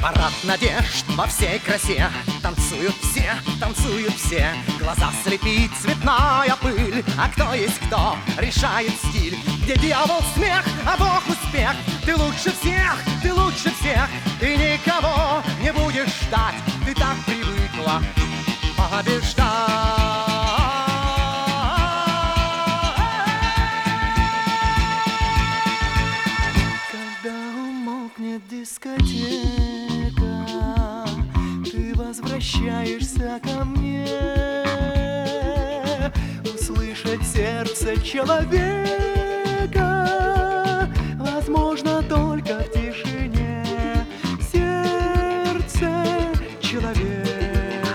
Парад надежд во всей красе. Танцуют все. Глаза слепит цветная пыль. А кто есть кто, решает стиль. Где дьявол смех, а Бог успех. Ты лучше всех. Ты никого не будешь ждать. Ты так привыкла побеждать. Дискотека, ты возвращаешься ко мне, услышать сердце человека возможно только в тишине. Сердце человека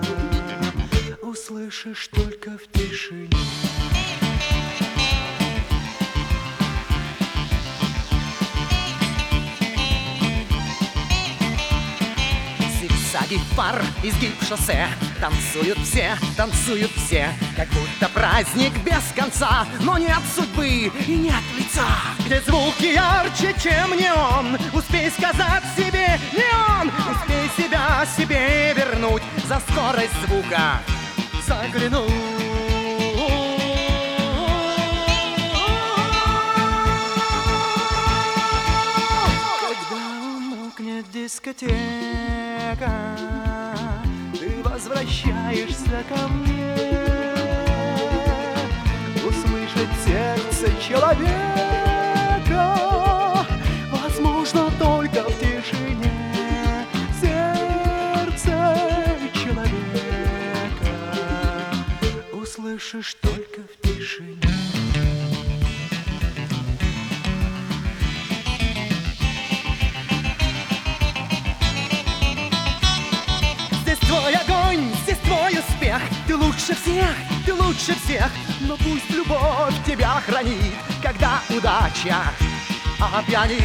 услышишь только в тишине. Зигзаги фар, изгиб шоссе. Танцуют все, как будто праздник без конца. Но нет судьбы и нет лица. Где звуки ярче, чем неон. Успей сказать себе не он. Успей себя себе вернуть. За скорость звука заглянуть. Дискотека, ты возвращаешься ко мне, услышать сердце человека возможно только в тишине. Сердце человека услышишь только в тишине. Здесь твой успех. Ты лучше всех. Но пусть любовь тебя хранит, когда удача опьянит.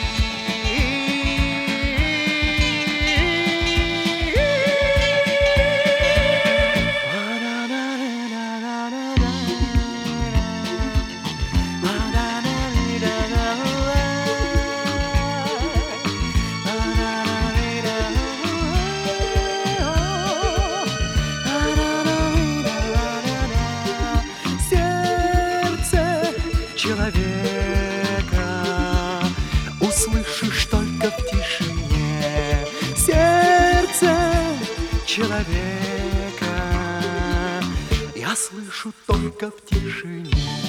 Человека услышишь только в тишине. Сердце человека я слышу только в тишине.